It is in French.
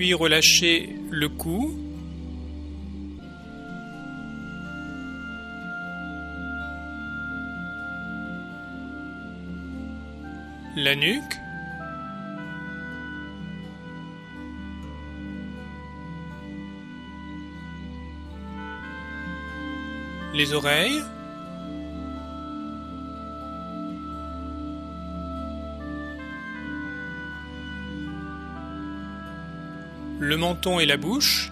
puis relâchez le cou. La nuque. Les oreilles. Le menton et la bouche.